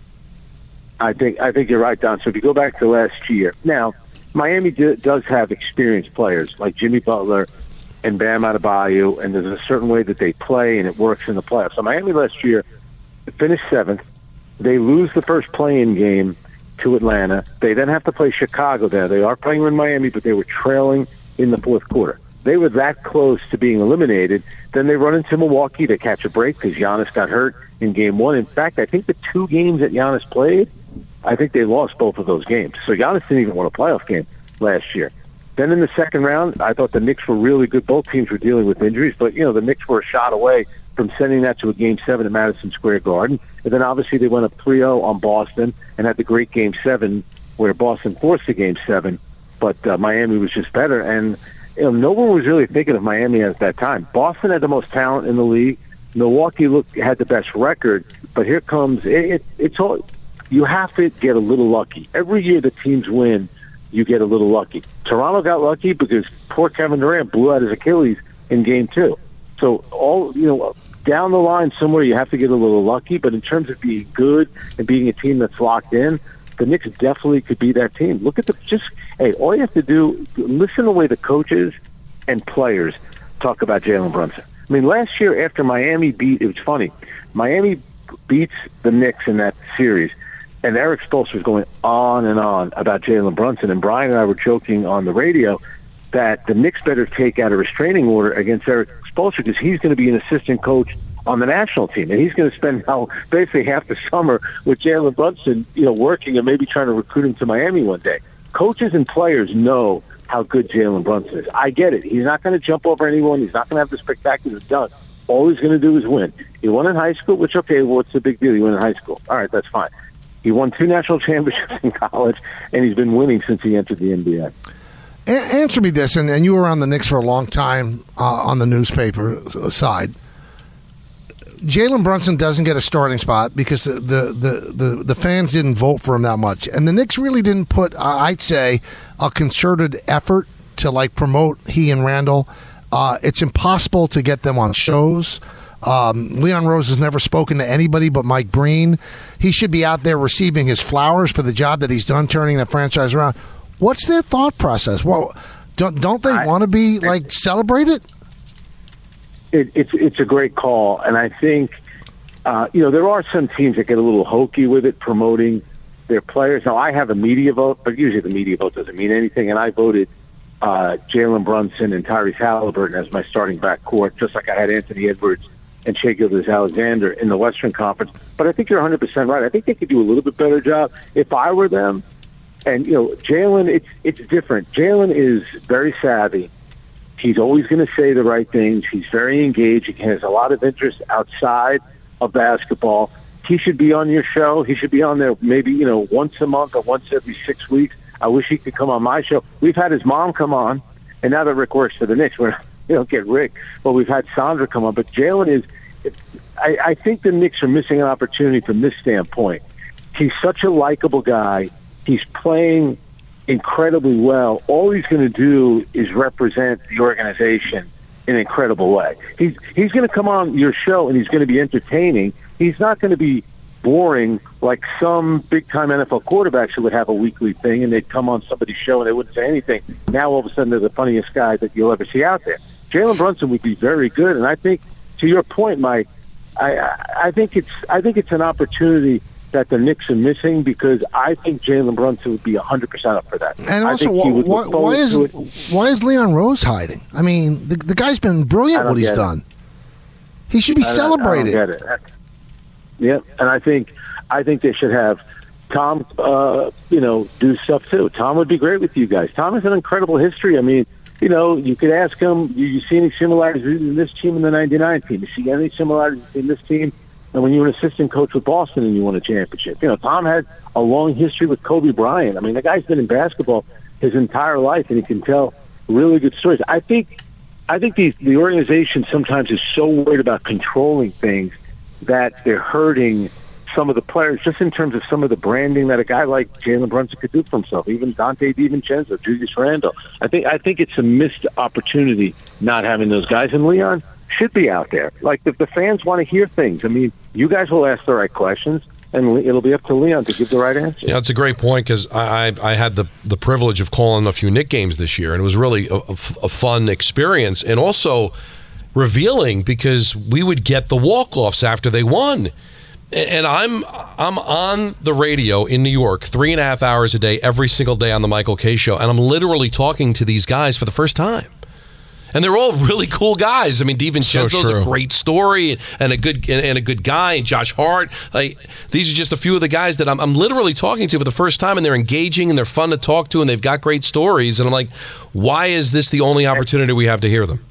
I think you're right, Don. So if you go back to last year, now Miami does have experienced players like Jimmy Butler and Bam Adebayo, and there's a certain way that they play, and it works in the playoffs. So Miami last year finished 7th. They lose the first play-in game to Atlanta. They then have to play Chicago there. They are playing in Miami, but they were trailing in the fourth quarter. They were that close to being eliminated. Then they run into Milwaukee. They catch a break because Giannis got hurt in game 1. In fact, I think the 2 games that Giannis played, I think they lost both of those games. So Giannis didn't even win a playoff game last year. Then in the second round, I thought the Knicks were really good. Both teams were dealing with injuries, but, the Knicks were a shot away from sending that to a Game 7 at Madison Square Garden. And then obviously they went up 3-0 on Boston and had the great Game 7 where Boston forced the Game 7, but Miami was just better. And no one was really thinking of Miami at that time. Boston had the most talent in the league. Milwaukee had the best record, but here comes it's all. You have to get a little lucky. Every year the teams win, you get a little lucky. Toronto got lucky because poor Kevin Durant blew out his Achilles in Game 2. So down the line somewhere you have to get a little lucky, but in terms of being good and being a team that's locked in, the Knicks definitely could be that team. Look at all you have to do, listen to the way the coaches and players talk about Jalen Brunson. I mean, last year after Miami it was funny, Miami beats the Knicks in that series, and Eric Spoelstra was going on and on about Jalen Brunson, and Brian and I were joking on the radio that the Knicks better take out a restraining order against Eric Spoelstra because he's going to be an assistant coach on the national team, and he's going to spend basically half the summer with Jalen Brunson, working and maybe trying to recruit him to Miami one day. Coaches and players know how good Jalen Brunson is. I get it. He's not going to jump over anyone. He's not going to have the spectacular dunk. All he's going to do is win. He won in high school, which, okay, what's the big deal? He won in high school. All right, that's fine. He won 2 national championships in college, and he's been winning since he entered the NBA. Answer me this, and you were on the Knicks for a long time on the newspaper side. Jalen Brunson doesn't get a starting spot because the fans didn't vote for him that much, and the Knicks really didn't put, I'd say, a concerted effort to promote he and Randall. It's impossible to get them on shows. Leon Rose has never spoken to anybody but Mike Breen. He should be out there receiving his flowers for the job that he's done turning the franchise around. What's their thought process? Well, don't they want to be celebrated? It's a great call, and I think there are some teams that get a little hokey with it, promoting their players. Now I have a media vote, but usually the media vote doesn't mean anything, and I voted Jalen Brunson and Tyrese Halliburton as my starting backcourt, just like I had Anthony Edwards and Shai Gilgeous-Alexander in the Western Conference. But I think you're 100% right. I think they could do a little bit better job if I were them. And, Jalen, it's different. Jalen is very savvy. He's always going to say the right things. He's very engaged. He has a lot of interest outside of basketball. He should be on your show. He should be on there maybe, once a month or once every 6 weeks. I wish he could come on my show. We've had his mom come on, and now that Rick works for the Knicks, we don't get Rick, but we've had Sandra come on. But Jalen is, I think the Knicks are missing an opportunity from this standpoint. He's such a likable guy. He's playing incredibly well. All he's going to do is represent the organization in an incredible way. He's going to come on your show, and he's going to be entertaining. He's not going to be boring like some big-time NFL quarterbacks who would have a weekly thing, and they'd come on somebody's show and they wouldn't say anything. Now, all of a sudden, they're the funniest guy that you'll ever see out there. Jalen Brunson would be very good, and I think, to your point, Mike, I think it's an opportunity that the Knicks are missing because I think Jalen Brunson would be 100% up for that. And also, why is Leon Rose hiding? I mean, the guy's been brilliant what he's done. He should be celebrated. I don't get it. Yeah, and I think they should have Tom, do stuff too. Tom would be great with you guys. Tom has an incredible history. I mean, you could ask him, you see any similarities in this team and the 99 team? You see any similarities in this team and when you were an assistant coach with Boston and you won a championship? Tom had a long history with Kobe Bryant. I mean, the guy's been in basketball his entire life, and he can tell really good stories. I think I think the organization sometimes is so worried about controlling things that they're hurting some of the players, just in terms of some of the branding that a guy like Jalen Brunson could do for himself, even Dante DiVincenzo, Julius Randle. I think it's a missed opportunity not having those guys. And Leon should be out there. Like, if the fans want to hear things, I mean, you guys will ask the right questions, and it'll be up to Leon to give the right answer. Yeah, it's a great point, because I had the privilege of calling a few Knick games this year, and it was really a fun experience, and also revealing, because we would get the walk-offs after they won. And I'm on the radio in New York 3.5 hours a day, every single day on the Michael Kay Show, and I'm literally talking to these guys for the first time. And they're all really cool guys. I mean, DiVincenzo's a great story and a good guy. And Josh Hart. These are just a few of the guys that I'm literally talking to for the first time, and they're engaging and they're fun to talk to, and they've got great stories. And I'm like, why is this the only opportunity we have to hear them?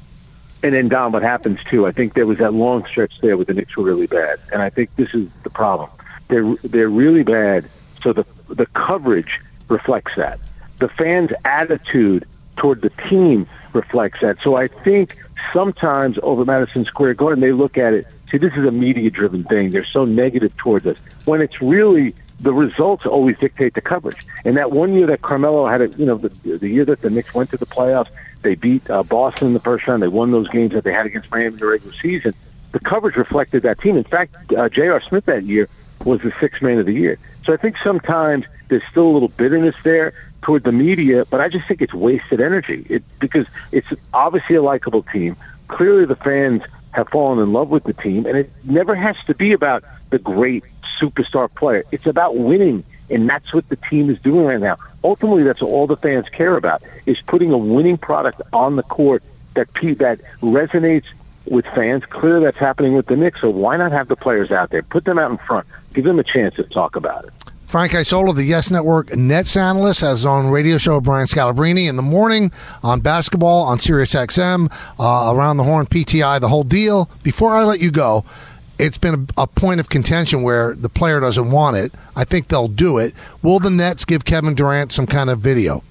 And then, Don, what happens, too, I think there was that long stretch there where the Knicks were really bad. And I think this is the problem. They're really bad, so the coverage reflects that. The fans' attitude toward the team reflects that. So I think sometimes over Madison Square Garden, they look at it, see, this is a media-driven thing. They're so negative towards us. When it's really the results always dictate the coverage. And that one year that Carmelo had the year that the Knicks went to the playoffs, they beat Boston in the first round. They won those games that they had against Miami in the regular season. The coverage reflected that team. In fact, J.R. Smith that year was the sixth man of the year. So I think sometimes there's still a little bitterness there toward the media, but I just think it's wasted energy because it's obviously a likable team. Clearly the fans have fallen in love with the team, and it never has to be about the great superstar player. It's about winning, and that's what the team is doing right now. Ultimately, that's all the fans care about, is putting a winning product on the court that resonates with fans. Clearly that's happening with the Knicks, so why not have the players out there? Put them out in front. Give them a chance to talk about it. Frank Isola, the Yes Network Nets analyst, has on radio show Brian Scalabrine in the morning, on basketball, on Sirius XM, Around the Horn, PTI, the whole deal. Before I let you go, it's been a point of contention where the player doesn't want it. I think they'll do it. Will the Nets give Kevin Durant some kind of video?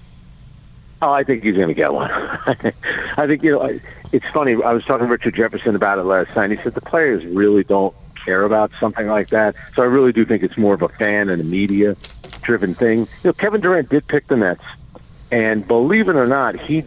Oh, I think he's going to get one. I think, it's funny. I was talking to Richard Jefferson about it last night. He said the players really don't care about something like that. So I really do think it's more of a fan and a media-driven thing. Kevin Durant did pick the Nets, and believe it or not, they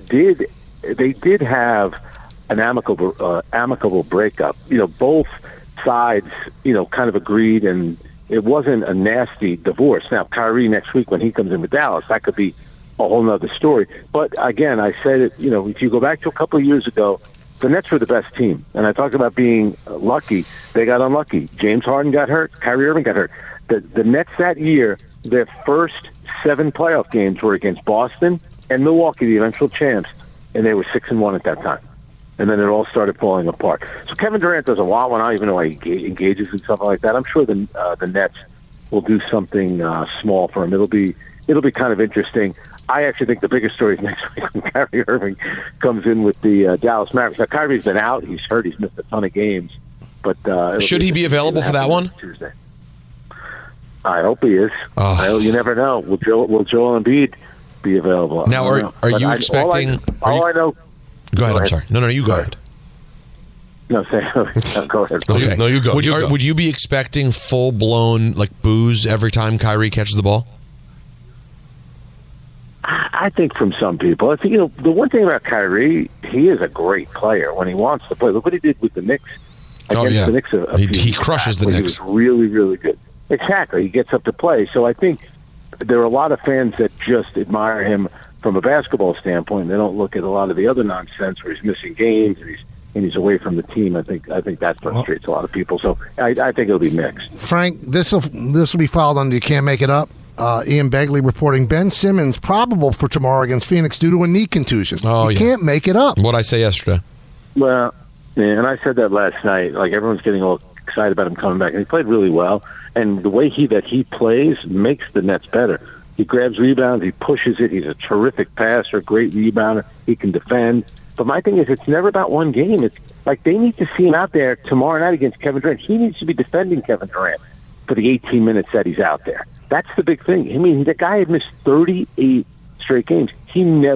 did have an amicable breakup. Both sides, kind of agreed, and it wasn't a nasty divorce. Now, Kyrie next week when he comes in with Dallas, that could be a whole nother story. But again, I said it, if you go back to a couple of years ago, the Nets were the best team. And I talked about being lucky. They got unlucky. James Harden got hurt. Kyrie Irving got hurt. The Nets that year, their first 7 playoff games were against Boston and Milwaukee, the eventual champs, and they were 6-1 at that time. And then it all started falling apart. So Kevin Durant doesn't want one. I don't even know why he engages in something like that. I'm sure the Nets will do something small for him. It'll be kind of interesting. I actually think the biggest story is next week when Kyrie Irving comes in with the Dallas Mavericks. Now, Kyrie's been out. He's hurt. He's missed a ton of games. But should he be available for that one? Tuesday. I hope he is. You never know. Will Joel Embiid be available? Now, are you expecting? All I know. Go ahead. I'm sorry. No, you go ahead. No, go ahead. Okay. No, you go. Would you be expecting full-blown boos every time Kyrie catches the ball? I think from some people. I think, the one thing about Kyrie, he is a great player when he wants to play. Look what he did with the Knicks. Against the Knicks he crushes the Knicks. He was really, really good. Exactly. He gets up to play. So I think there are a lot of fans that just admire him from a basketball standpoint. They don't look at a lot of the other nonsense where he's missing games and he's away from the team. I think that frustrates a lot of people. So I think it'll be mixed. Frank, this will be filed under You Can't Make It Up. Ian Begley reporting Ben Simmons probable for tomorrow against Phoenix due to a knee contusion. You can't make it up. What'd I say yesterday? Well, yeah, and I said that last night. Everyone's getting all excited about him coming back, and he played really well. And the way he plays makes the Nets better. He grabs rebounds, he pushes it. He's a terrific passer, great rebounder. He can defend. But my thing is, it's never about one game. It's they need to see him out there tomorrow night against Kevin Durant. He needs to be defending Kevin Durant for the 18 minutes that he's out there. That's the big thing. I mean, the guy had missed 38 straight games. He never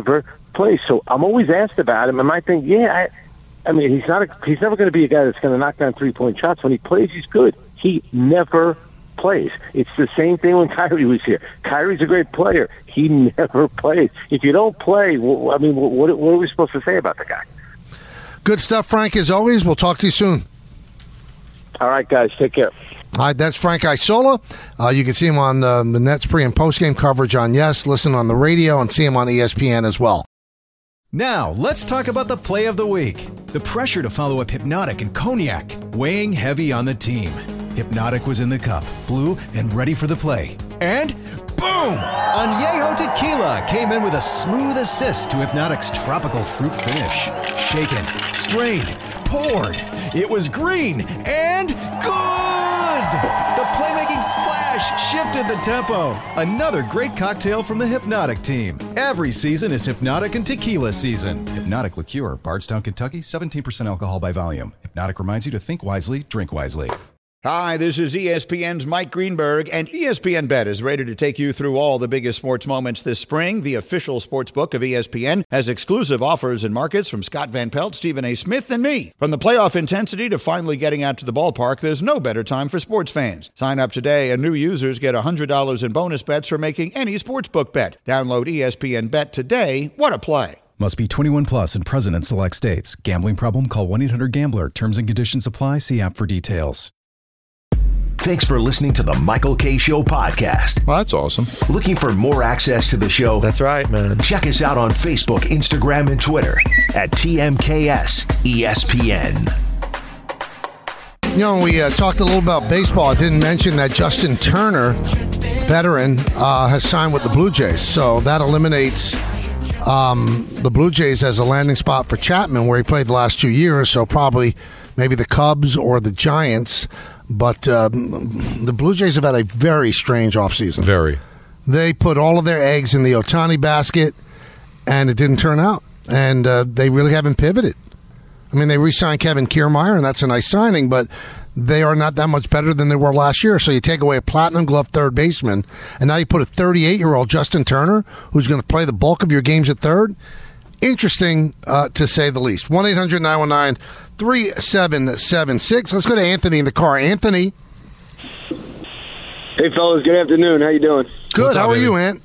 plays. So I'm always asked about him, and I think, I mean, he's never going to be a guy that's going to knock down 3-point shots. When he plays, he's good. He never plays. It's the same thing when Kyrie was here. Kyrie's a great player. He never plays. If you don't play, I mean, what are we supposed to say about the guy? Good stuff, Frank, as always. We'll talk to you soon. All right, guys. Take care. All right, that's Frank Isola. You can see him on the Nets pre- and post-game coverage on Yes, listen on the radio, and see him on ESPN as well. Now, let's talk about the play of the week. The pressure to follow up Hypnotic and Cognac, weighing heavy on the team. Hypnotic was in the cup, blue, and ready for the play. And boom! Añejo Tequila came in with a smooth assist to Hypnotic's tropical fruit finish. Shaken, strained, poured. It was green and good! The playmaking splash shifted the tempo. Another great cocktail from the Hypnotic team. Every season is Hypnotic and Tequila season. Hypnotic Liqueur, Bardstown, Kentucky, 17% alcohol by volume. Hypnotic reminds you to think wisely, drink wisely. Hi, this is ESPN's Mike Greenberg, and ESPN Bet is ready to take you through all the biggest sports moments this spring. The official sports book of ESPN has exclusive offers and markets from Scott Van Pelt, Stephen A. Smith, and me. From the playoff intensity to finally getting out to the ballpark, there's no better time for sports fans. Sign up today, and new users get $100 in bonus bets for making any sportsbook bet. Download ESPN Bet today. What a play. Must be 21 plus and present in select states. Gambling problem? Call 1-800-GAMBLER. Terms and conditions apply. See app for details. Thanks for listening to the Michael Kay Show podcast. Well, that's awesome. Looking for more access to the show? That's right, man. Check us out on Facebook, Instagram, and Twitter at TMKS ESPN. You know, we talked a little about baseball. I didn't mention that Justin Turner, veteran, has signed with the Blue Jays. So that eliminates the Blue Jays as a landing spot for Chapman, where he played the last 2 years. So probably maybe the Cubs or the Giants. But the Blue Jays have had a very strange offseason. Very. They put all of their eggs in the Ohtani basket, and it didn't turn out. And they really haven't pivoted. I mean, they re-signed Kevin Kiermaier, and that's a nice signing, but they are not that much better than they were last year. So you take away a platinum glove third baseman, and now you put a 38-year-old Justin Turner, who's going to play the bulk of your games at third. Interesting, to say the least. 1-800-919-3776. Let's go to Anthony in the car. Anthony. Hey, fellas. Good afternoon. How you doing? Good. How are you, Ant?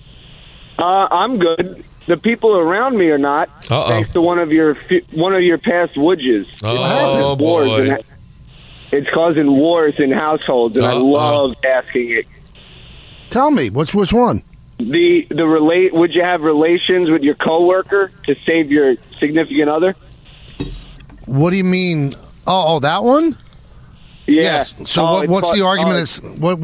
I'm good. The people around me are not. Thanks to one of your past woodges. Oh, boy. It's causing wars in households, and I love asking it. Tell me, which one? Would you have relations with your coworker to save your significant other? What do you mean? Oh, that one? Yeah. Yes. So what's the argument?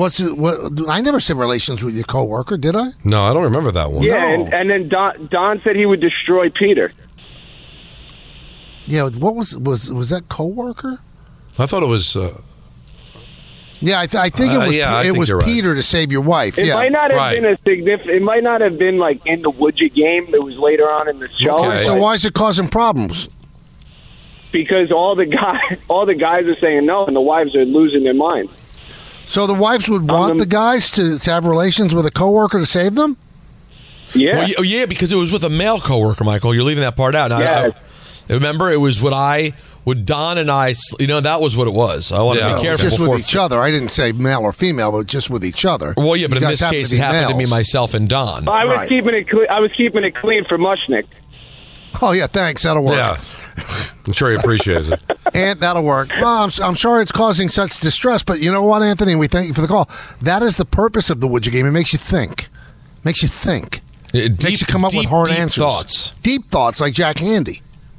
I never said relations with your coworker, did I? No, I don't remember that one. Yeah, No. and then Don said he would destroy Peter. Yeah. What was that coworker? I thought it was. Yeah, I think it was. It was Peter right. to save your wife. It might not have been a significant. It might not have been like in the Woodget game. It was later on in the show. Okay. So why is it causing problems? Because all the guys are saying no, and the wives are losing their minds. So the wives would want the guys to have relations with a coworker to save them? Yeah. Well, yeah, because it was with a male coworker, Michael. You're leaving that part out. Now, Yes. remember, it was with Don and I, that was what it was. I want to be careful just before. With each other. I didn't say male or female, but just with each other. Well, yeah, but You in guys this case, it happened to be myself and Don. I was keeping it. I was keeping it clean for Mushnick. Oh yeah, thanks. That'll work. Yeah, I'm sure he appreciates it. And that'll work. Well, I'm sorry it's causing such distress, but you know what, Anthony? We thank you for the call. That is the purpose of the Would You game. It makes you think. Makes you come up with hard answers. Thoughts. Deep thoughts like Jack Handy.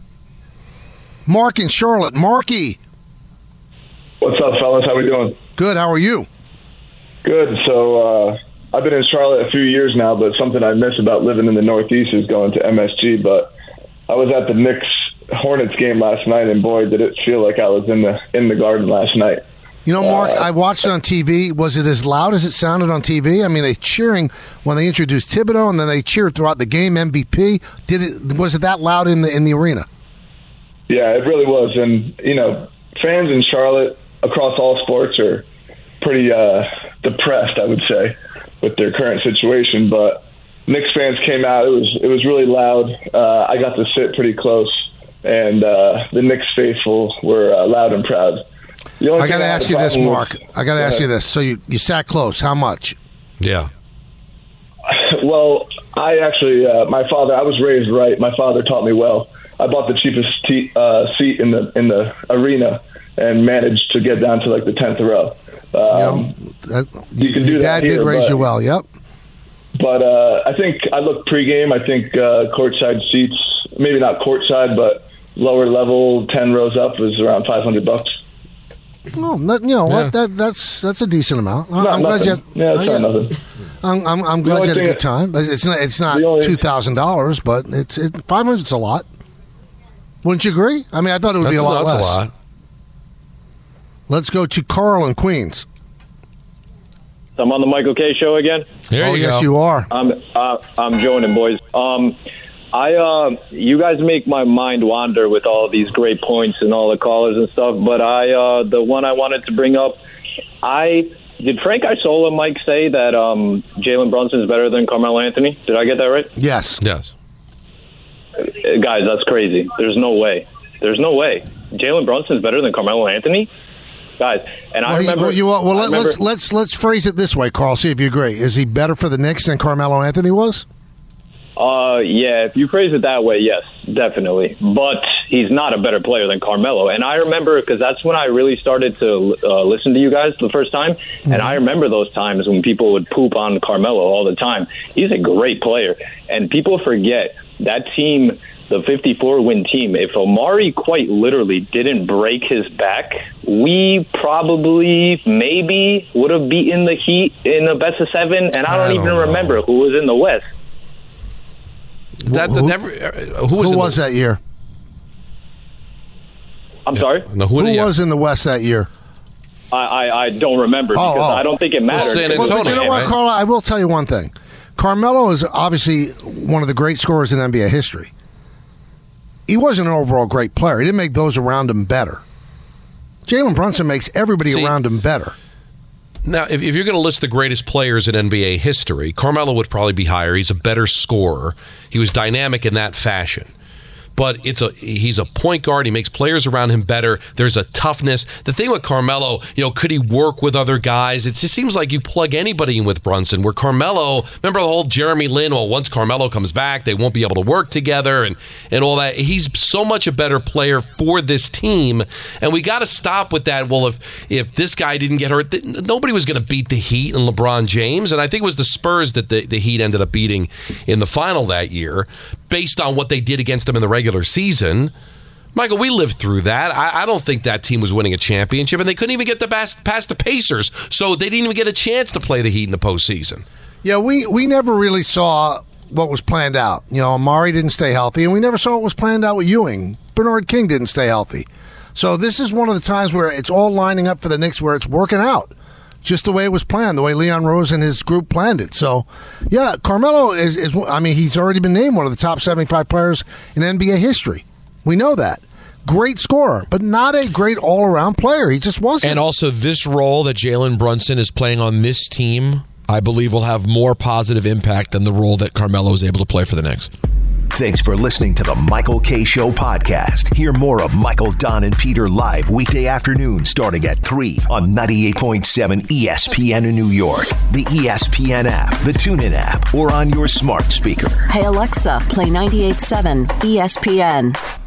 Mark in Charlotte. Marky. What's up, fellas? How we doing? Good. How are you? Good. So I've been in Charlotte a few years now, but something I miss about living in the Northeast is going to MSG. But I was at the Knicks Hornets game last night, and boy, did it feel like I was in the Garden last night. You know, Mark, I watched it on TV. Was it as loud as it sounded on TV? I mean, they cheering when they introduced Thibodeau, and then they cheered throughout the game. MVP. Was it that loud in the arena? Yeah, it really was. And fans in Charlotte across all sports are pretty depressed, I would say, with their current situation. But Knicks fans came out. It was really loud. I got to sit pretty close, and the Knicks faithful were loud and proud. I got to ask you this, Mark. I got to ask you this. So you sat close. How much? Yeah. Well, I actually, my father, I was raised right. My father taught me well. I bought the cheapest seat in the arena and managed to get down to like the 10th row. You can do your that dad here, did raise you well, yep. But I think I looked pregame. I think courtside seats, maybe not courtside, but lower level, 10 rows up, was around $500. Oh, what? That's a decent amount. I'm glad you. It's not nothing. I'm glad you had a good time. It's not $2,000, but it's $500's a lot. Wouldn't you agree? I mean, I thought it would be a lot less. That's a lot. Let's go to Carl in Queens. I'm on the Michael K. Show again. Yes, you are. I'm joining, boys. You guys make my mind wander with all these great points and all the callers and stuff. But the one I wanted to bring up, did Frank Isola, Mike, say that Jalen Brunson is better than Carmelo Anthony? Did I get that right? Yes. Guys, that's crazy. There's no way. Jalen Brunson is better than Carmelo Anthony, guys. And I remember. Let's phrase it this way, Carl. See if you agree. Is he better for the Knicks than Carmelo Anthony was? Yeah, if you phrase it that way, yes, definitely. But he's not a better player than Carmelo. And I remember, because that's when I really started to listen to you guys the first time. Mm-hmm. And I remember those times when people would poop on Carmelo all the time. He's a great player. And people forget that team, the 54-win team, if Omari quite literally didn't break his back, we probably maybe would have beaten the Heat in the best of 7. And I don't even remember who was in the West. Who was that year? I'm sorry? No, who was in the West that year? I don't remember because I don't think it matters. But you know what, Carl? I will tell you one thing. Carmelo is obviously one of the great scorers in NBA history. He wasn't an overall great player. He didn't make those around him better. Jalen Brunson makes everybody around him better. Now, if you're going to list the greatest players in NBA history, Carmelo would probably be higher. He's a better scorer. He was dynamic in that fashion. But he's a point guard. He makes players around him better. There's a toughness. The thing with Carmelo, could he work with other guys? It just seems like you plug anybody in with Brunson. Where Carmelo, remember the whole Jeremy Lin, once Carmelo comes back, they won't be able to work together and all that. He's so much a better player for this team. And we got to stop with that. Well, if this guy didn't get hurt, nobody was going to beat the Heat and LeBron James. And I think it was the Spurs that the Heat ended up beating in the final that year, based on what they did against them in the regular season. Michael, we lived through that. I don't think that team was winning a championship, and they couldn't even get past the Pacers, so they didn't even get a chance to play the Heat in the postseason. Yeah, we never really saw what was planned out. Amari didn't stay healthy, and we never saw what was planned out with Ewing. Bernard King didn't stay healthy. So this is one of the times where it's all lining up for the Knicks, where it's working out. Just the way it was planned, the way Leon Rose and his group planned it. So, yeah, Carmelo is he's already been named one of the top 75 players in NBA history. We know that. Great scorer, but not a great all-around player. He just wasn't. And also, this role that Jalen Brunson is playing on this team, I believe will have more positive impact than the role that Carmelo is able to play for the Knicks. Thanks for listening to the Michael K. Show podcast. Hear more of Michael, Don, and Peter live weekday afternoon starting at 3 on 98.7 ESPN in New York, the ESPN app, the TuneIn app, or on your smart speaker. Hey, Alexa, play 98.7 ESPN.